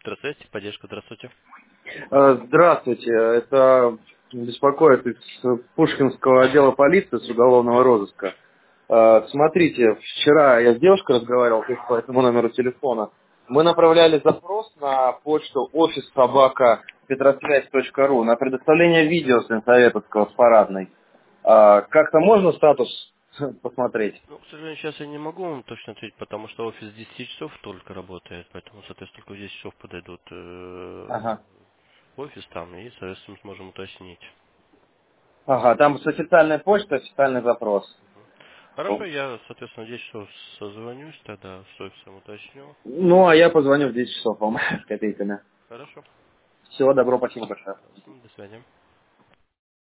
Здравствуйте, поддержка, здравствуйте. Здравствуйте, это беспокоит из Пушкинского отдела полиции с уголовного розыска. Смотрите, вчера я с девушкой разговаривал по этому номеру телефона. Мы направляли запрос на почту office@petrosвязь.ру на предоставление видео с Ленсоветовского с парадной. Как-то можно статус посмотреть? Ну, к сожалению, сейчас я не могу вам точно ответить, потому что офис с 10 часов только работает, поэтому, соответственно, только в 10 часов подойдут Ага. в офис там, и, соответственно, сможем уточнить. Ага, там с официальной почты официальный запрос. Хорошо, я, соответственно, в 10 часов созвонюсь, тогда с офисом уточню. Ну, а я позвоню в 10 часов вам с копейками. Хорошо. Всего добро, спасибо большое. До свидания.